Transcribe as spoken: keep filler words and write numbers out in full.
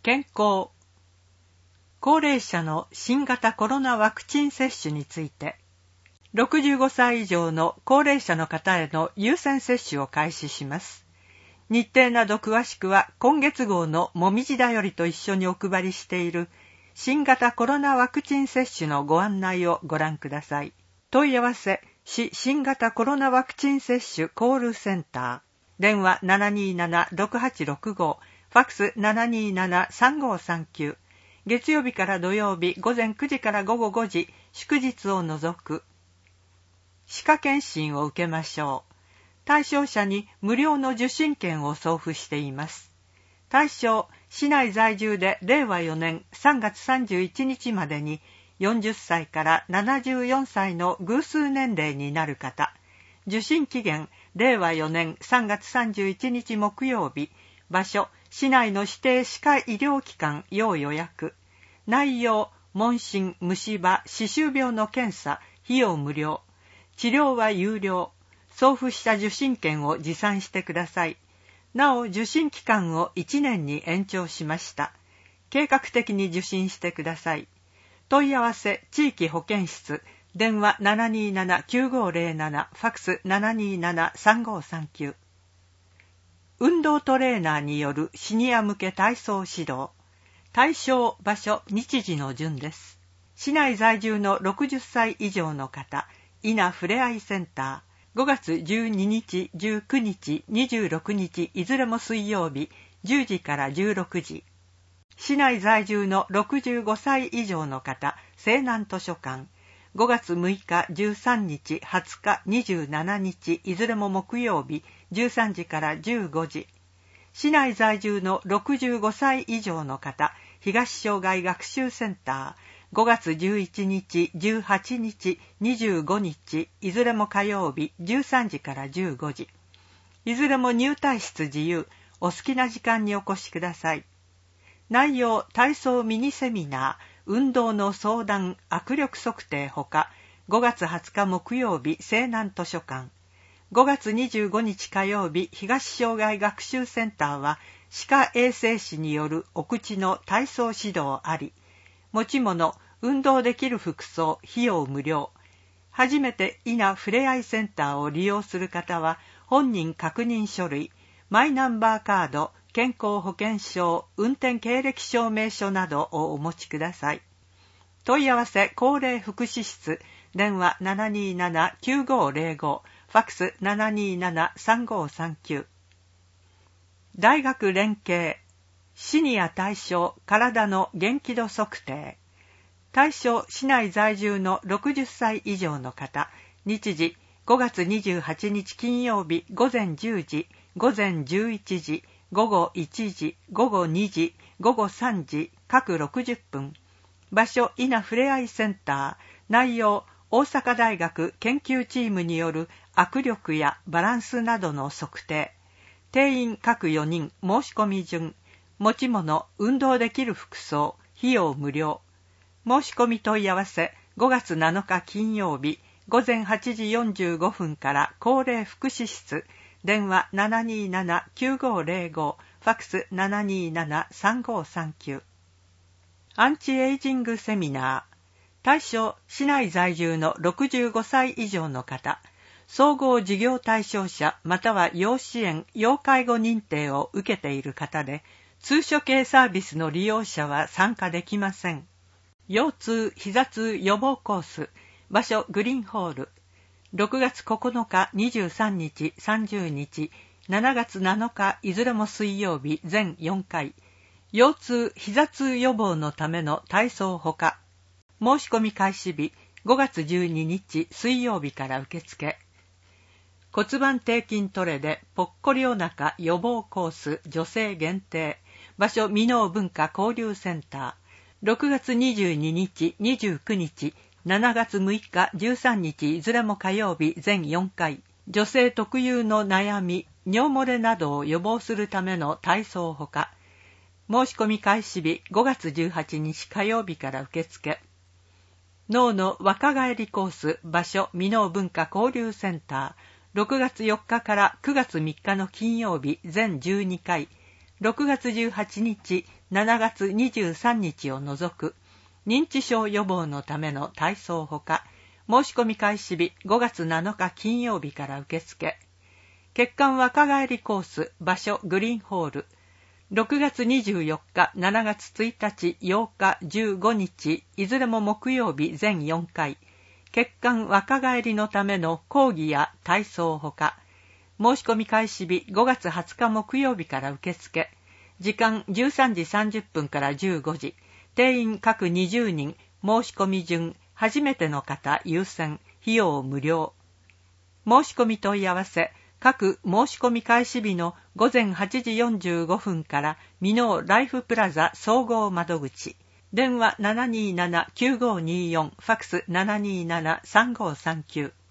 健康、高齢者の新型コロナワクチン接種について、ろくじゅうごさい以上の高齢者の方への優先接種を開始します。日程など詳しくは今月号のもみじだよりと一緒にお配りしている新型コロナワクチン接種のご案内をご覧ください。問い合わせ、市新型コロナワクチン接種コールセンター、電話 ななにーなな ろくはちろくご、ファックス ななにーなな さんごーさんきゅう、月曜日から土曜日午前くじから午後ごじ、祝日を除く。歯科検診を受けましょう。対象者に無料の受診券を送付しています。対象、市内在住でれいわよねんさんがつさんじゅういちにちまでによんじゅっさいからななじゅうよんさいの偶数年齢になる方。受診期限、れいわよねんさんがつさんじゅういちにち木曜日。場所、市内の指定歯科医療機関要予約。内容、問診、虫歯、歯周病の検査、費用無料。治療は有料。送付した受診券を持参してください。なお、受診期間をいちねんに延長しました。計画的に受診してください。問い合わせ、地域保健室、電話 ななにーなな きゅうごーぜろなな、ファックス ななにーなな さんごーさんきゅう。運動トレーナーによるシニア向け体操指導。対象、場所、日時の順です。市内在住のろくじゅっさい以上の方、稲ふれあいセンター、ごがつじゅうににち、じゅうくにち、にじゅうろくにち、いずれも水曜日、じゅうじからじゅうろくじ。市内在住のろくじゅうごさい以上の方、西南図書館、ごがつむいか、じゅうさんにち、はつか、にじゅうしちにち、いずれも木曜日、じゅうさんじからじゅうごじ。市内在住のろくじゅうごさい以上の方、東障害学習センター、ごがつじゅういちにち、じゅうはちにち、にじゅうごにち、いずれも火曜日、じゅうさんじからじゅうごじ。いずれも入退室自由、お好きな時間にお越しください。内容、体操ミニセミナー、運動の相談、握力測定ほか、ごがつはつか木曜日、西南図書館。ごがつにじゅうごにち火曜日、東障害学習センターは、歯科衛生士によるお口の体操指導あり。持ち物、運動できる服装、費用無料。初めて稲ふれあいセンターを利用する方は、本人確認書類、マイナンバーカード、健康保険証、運転経歴証明書などをお持ちください。問い合わせ、高齢福祉室、電話 ななにーなな きゅうごーぜろご、ファックス ななにーなな さんごーさんきゅう。大学連携、シニア対象体の元気度測定。対象、市内在住のろくじゅっさい以上の方。日時、ごがつにじゅうはちにち金曜日午前じゅうじ、午前じゅういちじ、午後いちじ、午後にじ、午後さんじ、各ろくじゅっぷん。場所、稲ふれあいセンター。内容、大阪大学研究チームによる握力やバランスなどの測定。定員各よにん、申し込み順。持ち物、運動できる服装、費用無料。申し込み問い合わせ、ごがつなのか金曜日、午前はちじよんじゅうごふんから高齢福祉室、電話 ななにーなな きゅうごーぜろご、ファックス ななにーなな さんごーさんきゅう。アンチエイジングセミナー。対象、市内在住のろくじゅうごさい以上の方。総合事業対象者または要支援・要介護認定を受けている方で、通所系サービスの利用者は参加できません。腰痛・膝痛予防コース。場所、グリーンホール。ろくがつここのか、にじゅうさんにち、さんじゅうにち、しちがつなのか、いずれも水曜日、全よんかい。腰痛・膝痛予防のための体操ほか。申し込み開始日、ごがつじゅうににち水曜日から受付。骨盤底筋トレでぽっこりお腹予防コース女性限定。場所、箕面文化交流センター。ろくがつにじゅうににち、にじゅうくにち、しちがつむいか、じゅうさんにちいずれも火曜日全よんかい。女性特有の悩み、尿漏れなどを予防するための体操ほか。申し込み開始日、ごがつじゅうはちにち火曜日から受付。脳の若返りコース。場所、箕面文化交流センター。ろくがつよっかからくがつみっかの金曜日全じゅうにかい。 ろくがつじゅうはちにち、しちがつにじゅうさんにちを除く認知症予防のための体操ほか、申し込み開始日ごがつなのか金曜日から受付。血管若返りコース、場所グリーンホール。ろくがつにじゅうよっか、しちがつついたち、ようか、じゅうごにち、いずれも木曜日全よんかい。血管若返りのための講義や体操ほか。申し込み開始日ごがつはつか木曜日から受付。時間じゅうさんじさんじゅっぷんからじゅうごじ。定員各にじゅうにん。申し込み順、初めての方優先。費用無料。申し込み問い合わせ。各申し込み開始日のごぜんはちじよんじゅうごふんから箕面ライフプラザ総合窓口。電話 ななにーななきゅうごにーよん、ファクス ななにーななさんごーさんきゅう。